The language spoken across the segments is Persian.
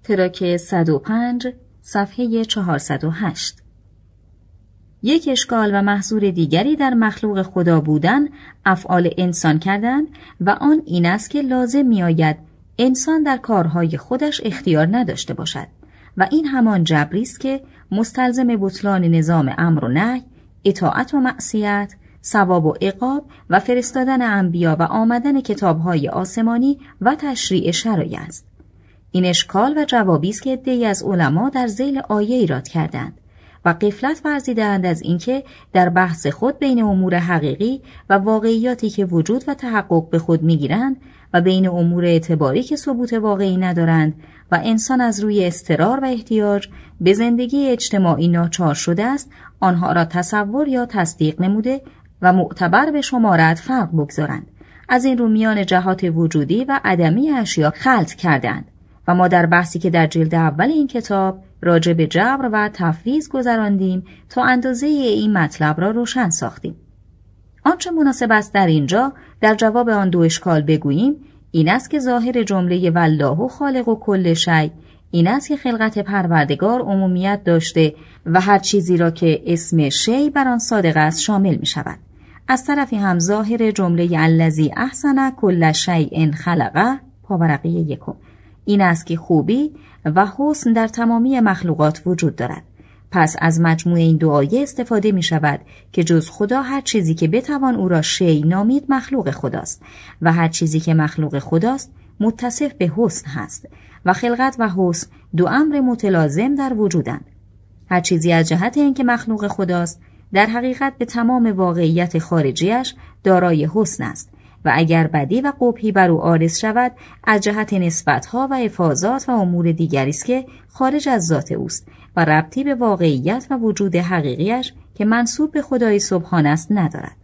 تراک 105 صفحه 408. یک اشکال و محصور دیگری در مخلوق خدا بودن افعال انسان کردن و آن این است که لازم می آید انسان در کارهای خودش اختیار نداشته باشد و این همان جبری است که مستلزم بطلان نظام امر و نهی، اطاعت و معصیت، ثواب و عقاب و فرستادن انبیا و آمدن کتابهای آسمانی و تشریع شرایع است. این اشکال و جوابی است که عده‌ای از علما در ذیل آیه ایراد کردند و غفلت ورزیدند از اینکه در بحث خود بین امور حقیقی و واقعیاتی که وجود و تحقق به خود می‌گیرند و بین امور اعتباری که ثبوت واقعی ندارند و انسان از روی اضطرار و احتیاج به زندگی اجتماعی ناچار شده است، آنها را تصور یا تصدیق نموده و معتبر به شمارت فرق بگذارند. از این رو میان جهات وجودی و عدمی اشیا خلط کردند و ما در بحثی که در جلد اول این کتاب راجع به جبر و تفویض گذراندیم تا اندازه این مطلب را روشن ساختیم. آنچه مناسب است در اینجا در جواب آن دو اشکال بگوییم این است که ظاهر جمله والله خالق و کل شیء این است که خلقت پروردگار عمومیت داشته و هر چیزی را که اسم شیء بر آن صادق است شامل می شود. از طرفی هم ظاهر جمله الذی احسن کل شیء خلقه پاورقی 1 این است که خوبی و حسن در تمامی مخلوقات وجود دارد. پس از مجموع این دو آیه استفاده می شود که جز خدا هر چیزی که بتوان او را شیء نامید مخلوق خداست و هر چیزی که مخلوق خداست متصف به حسن هست و خلقت و حسن دو امر متلازم در وجودند. هر چیزی از جهت اینکه مخلوق خداست در حقیقت به تمام واقعیت خارجیش دارای حسن است و اگر بدی و قبحی بر او عارض شود از جهت نسبتها و افاضات و امور دیگری است که خارج از ذات اوست و ربطی به واقعیت و وجود حقیقیش که منسوب به خدای سبحان است ندارد.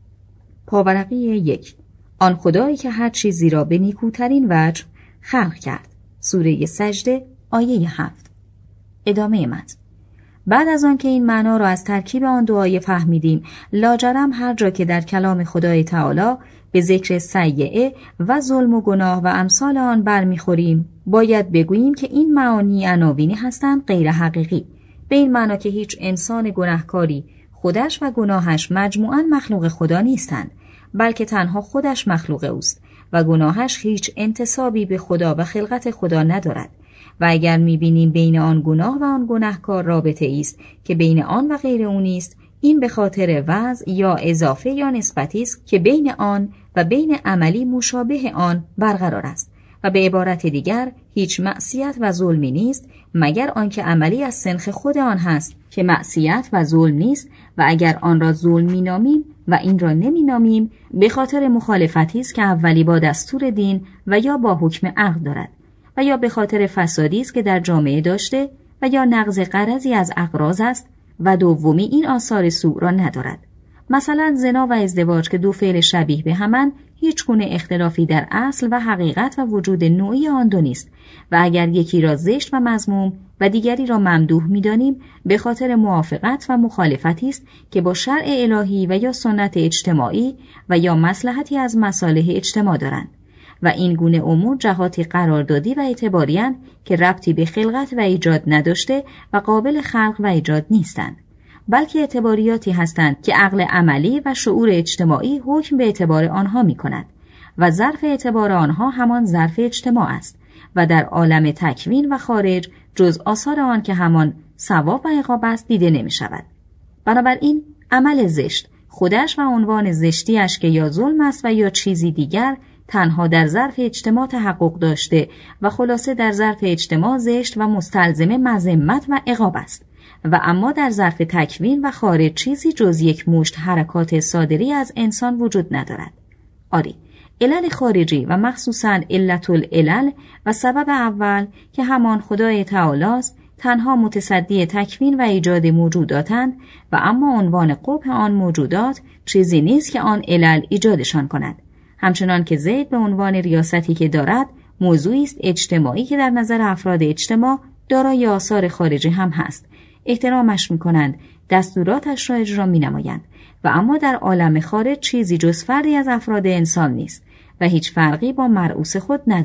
پاورقی 1 آن خدایی که هر چیزی را به نیکوترین وجه خلق کرد. سوره سجده آیه 7. ادامه متن. بعد از آن که این معنا را از ترکیب آن دو آیه فهمیدیم، لاجرم هر جا که در کلام خدای تعالی به ذکر سیئه و ظلم و گناه و امثال آن برمیخوریم، باید بگوییم که این معانی عناوینی هستند غیر حقیقی، به این معنا که هیچ انسان گناهکاری خودش و گناهش مجموعاً مخلوق خدا نیستند، بلکه تنها خودش مخلوق اوست و گناهش هیچ انتسابی به خدا و خلقت خدا ندارد. و اگر می‌بینیم بین آن گناه و آن گناهکار رابطه است که بین آن و غیر اون است، این به خاطر وضع یا اضافه یا نسبتی است که بین آن و بین عملی مشابه آن برقرار است و به عبارت دیگر هیچ معصیت و ظلمی نیست مگر آنکه عملی از سنخ خود آن هست که معصیت و ظلم نیست و اگر آن را ظلم می‌نامیم و این را نمی‌نامیم به خاطر مخالفتی است که اولی با دستور دین و یا با حکم عقل دارد و یا به خاطر فسادی است که در جامعه داشته و یا نقض غرضی از اغراض است و دومی این آثار سوء را ندارد. مثلا زنا و ازدواج که دو فعل شبیه به همند هیچ گونه اختلافی در اصل و حقیقت و وجود نوعی آن دو نیست و اگر یکی را زشت و مذموم و دیگری را ممدوح می‌دانیم به خاطر موافقت و مخالفتی است که با شرع الهی و یا سنت اجتماعی و یا مصلحتی از مصالح اجتماع دارند و این گونه امور جهاتی قراردادی و اعتباری‌اند که ربطی به خلقت و ایجاد نداشته و قابل خلق و ایجاد نیستند، بلکه اعتباریاتی هستند که عقل عملی و شعور اجتماعی حکم به اعتبار آنها می‌کند و ظرف اعتبار آنها همان ظرف اجتماع است و در عالم تکوین و خارج جز آثار آن که همان ثواب و عقاب است دیده نمی‌شود. بنابراین عمل زشت خودش و عنوان زشتیش که یا ظلم است و یا چیزی دیگر تنها در ظرف اجتماع تحقق داشته و خلاصه در ظرف اجتماع زشت و مستلزم مذمت و عقاب است و اما در ظرف تکوین و خارج چیزی جز یک مشت حرکات صادری از انسان وجود ندارد. آری، علل خارجی و مخصوصاً علت العلل و سبب اول که همان خدای تعالی است تنها متصدی تکوین و ایجاد موجوداتند و اما عنوان قبح آن موجودات چیزی نیست که آن علل ایجادشان کند. همچنان که زید به عنوان ریاستی که دارد موضوعی است اجتماعی که در نظر افراد اجتماع دارای آثار خارجی هم هست، احترامش می‌کنند، دستوراتش را اجرا می‌نمایند و اما در عالم خارج چیزی جز فردی از افراد انسان نیست و هیچ فرقی با مرعوس خود ندارد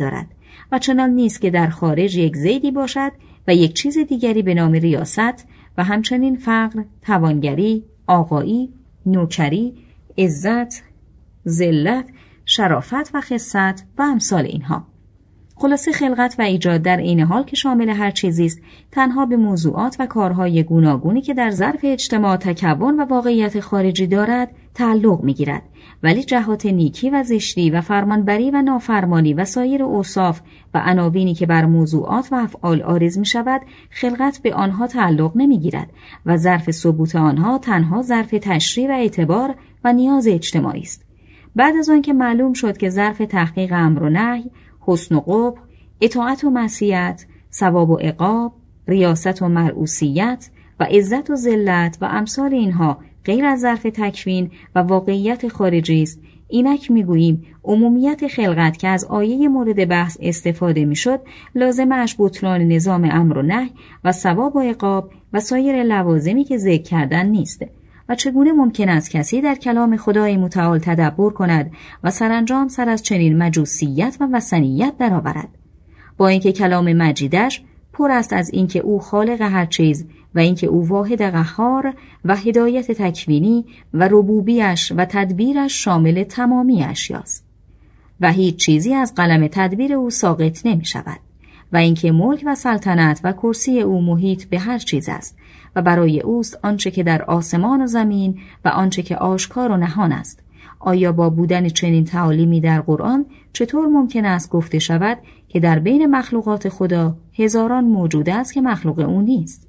و چنان نیست که در خارج یک زیدی باشد و یک چیز دیگری به نام ریاست و همچنین فقر، توانگری، آقایی، نوکری، عزت، ذلت، شرافت و خست و امثال اینها. خلاصه خلقت و ایجاد در عین حال که شامل هر چیزی است، تنها به موضوعات و کارهای گوناگونی که در ظرف اجتماع تکون و واقعیت خارجی دارد تعلق می‌گیرد، ولی جهات نیکی و زشتی و فرمانبری و نافرمانی و سایر اوصاف و عناوینی که بر موضوعات و افعال عارض می‌شود، خلقت به آنها تعلق نمی‌گیرد و ظرف ثبوت آنها تنها ظرف تشریع و اعتبار و نیاز اجتماعی است. بعد از آن که معلوم شد که ظرف تحقیق امر و نهی، حسن و قبح، اطاعت و معصیت، ثواب و عقاب، ریاست و مرئوسیت و عزت و ذلت و امثال اینها غیر از ظرف تکوین و واقعیت خارجی است، اینک میگوییم عمومیت خلقت که از آیه مورد بحث استفاده میشد لازمش بطلان نظام امر و نهی و ثواب و عقاب و سایر لوازمی که ذکر کردن نیست. و چگونه ممکن است کسی در کلام خدای متعال تدبر کند و سرانجام سر از چنین مجوسیت و وثنیت درآورد؟ با اینکه کلام مجیدش پر است از اینکه او خالق هر چیز و اینکه او واحد قهار و هدایت تکوینی و ربوبیش و تدبیرش شامل تمامی اشیاست و هیچ چیزی از قلم تدبیر او ساقط نمی شود و اینکه ملک و سلطنت و کرسی او محیط به هر چیز است و برای اوست آنچه که در آسمان و زمین و آنچه که آشکار و نهان است. آیا با بودن چنین تعالیمی در قرآن چطور ممکن است گفته شود که در بین مخلوقات خدا هزاران موجود است که مخلوق او نیست؟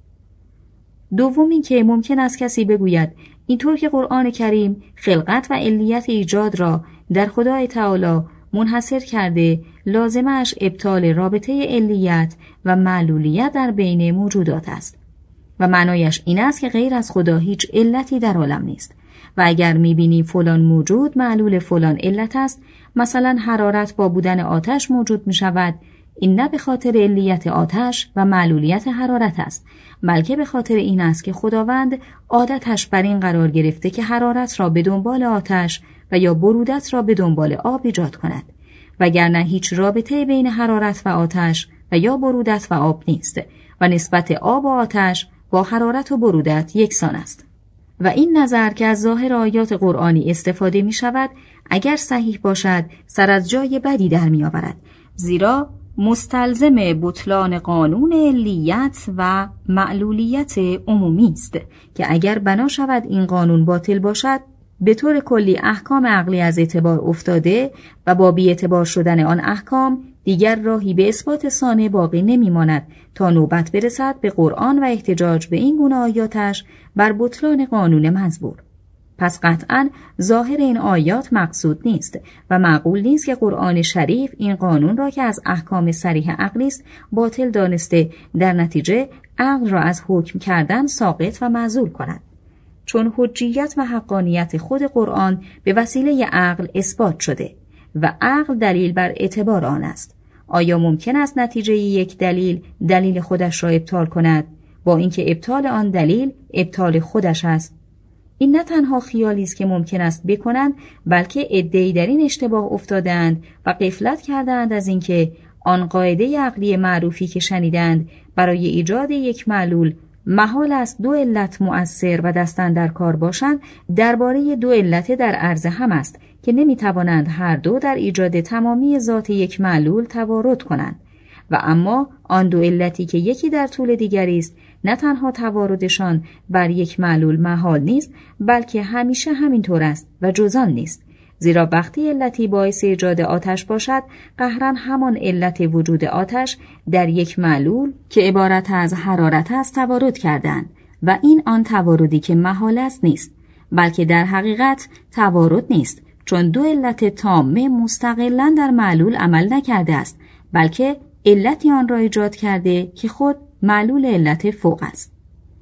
دوم این که ممکن است کسی بگوید اینطور که قرآن کریم خلقت و علیت ایجاد را در خدای تعالی منحصر کرده، لازمش ابطال رابطه علیت و معلولیت در بین موجودات است و معنایش این است که غیر از خدا هیچ علتی در عالم نیست و اگر می‌بینی فلان موجود معلول فلان علت است، مثلا حرارت با بودن آتش موجود می‌شود، این نه به خاطر علیت آتش و معلولیت حرارت است، بلکه به خاطر این است که خداوند عادتش بر این قرار گرفته که حرارت را به دنبال آتش و یا برودت را به دنبال آب ایجاد کند، وگرنه هیچ رابطه بین حرارت و آتش و یا برودت و آب نیست و نسبت آب و آتش با حرارت و برودت یکسان است. و این نظر که از ظاهر آیات قرآنی استفاده می شود اگر صحیح باشد سر از جای بدی در می آورد، زیرا مستلزم بطلان قانون علیت و معلولیت عمومی است که اگر بنا شود این قانون باطل باشد، به طور کلی احکام عقلی از اعتبار افتاده و با بی اعتبار شدن آن احکام دیگر راهی به اثبات ثانیه باقی نمی ماند تا نوبت برسد به قرآن و احتجاج به این گونه آیاتش بر بطلان قانون مزبور. پس قطعاً ظاهر این آیات مقصود نیست و معقول نیست که قرآن شریف این قانون را که از احکام صریح عقلی است باطل دانسته در نتیجه عقل را از حکم کردن ساقط و معزول کند، چون حجیت و حقانیت خود قرآن به وسیله عقل اثبات شده و عقل دلیل بر اعتبار آن است. آیا ممکن است نتیجه یک دلیل خودش را ابطال کند با اینکه ابطال آن دلیل ابطال خودش است؟ این نه تنها خیالی است که ممکن است بکنند، بلکه عده‌ای در این اشتباه افتادند و غفلت کردند از اینکه آن قاعده عقلی معروفی که شنیدند برای ایجاد یک معلول محال است دو علت مؤثر و دستن در کار باشند، درباره دو علت در عرض هم است که نمیتوانند هر دو در ایجاد تمامی ذات یک معلول توارد کنند و اما آن دو علتی که یکی در طول دیگری است نه تنها تواردشان بر یک معلول محال نیست، بلکه همیشه همینطور است و جز آن نیست، زیرا وقتی علتی باعث ایجاد آتش باشد قهراً همان علت وجود آتش در یک معلول که عبارت از حرارت است توارد کردند و این آن تواردی که محال است نیست، بلکه در حقیقت توارد نیست، چون دو علت تامه مستقلاً در معلول عمل نکرده است، بلکه علتی آن را ایجاد کرده که خود معلول علت فوق است.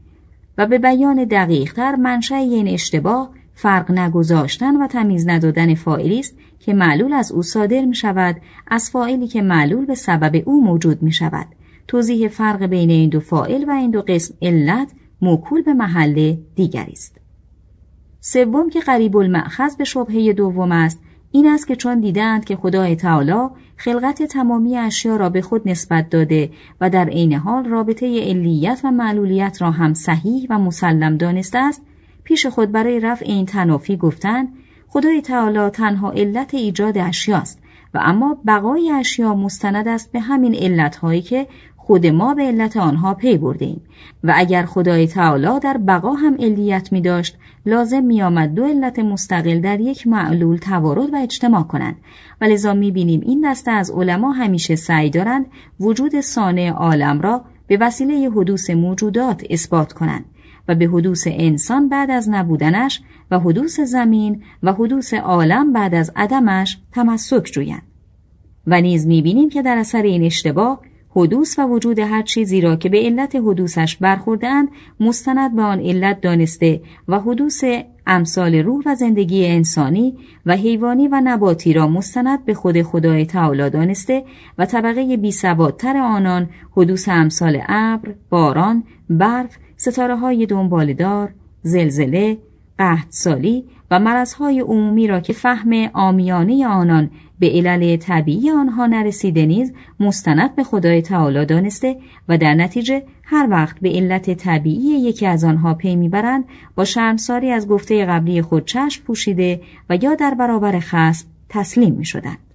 و به بیان دقیق‌تر منشأ این اشتباه فرق نگذاشتن و تمیز ندادن فاعلی است که معلول از او صادر می شود از فاعلی که معلول به سبب او موجود می شود. توضیح فرق بین این دو فاعل و این دو قسم علت موکول به محل دیگری است. سوم که قریب المأخذ به شبهه دوم است، این است که چون دیدند که خدای تعالی خلقت تمامی اشیا را به خود نسبت داده و در عین حال رابطه علیت و معلولیت را هم صحیح و مسلم دانسته است، پیش خود برای رفع این تنافی گفتند خدای تعالی تنها علت ایجاد اشیاست و اما بقای اشیا مستند است به همین علتهایی که خود ما به علت آنها پی بردیم و اگر خدای تعالی در بقا هم علیت می داشت لازم می آمد دو علت مستقل در یک معلول توارد و اجتماع کنند و لذا می بینیم این دسته از علما همیشه سعی دارند وجود صانع عالم را به وسیله حدوث موجودات اثبات کنند و به حدوث انسان بعد از نبودنش و حدوث زمین و حدوث عالم بعد از عدمش تمسک جویند. و نیز می‌بینیم که در اثر این اشتباه حدوث و وجود هر چیزی را که به علت حدوثش برخورده‌اند مستند به آن علت دانسته و حدوث امثال روح و زندگی انسانی و حیوانی و نباتی را مستند به خود خدای تعالی دانسته و طبقه بی‌سوادتر آنان حدوث امثال ابر، باران، برف، ستاره‌های دنباله‌دار، زلزله، قحطسالی و مرضهای عمومی را که فهم عامیانه آنان به علل طبیعی آنها نرسیده نیز مستند به خدای تعالی دانسته و در نتیجه هر وقت به علت طبیعی یکی از آنها پی میبرند با شرمساری از گفته قبلی خود چشم پوشیده و یا در برابر خصم تسلیم میشدند.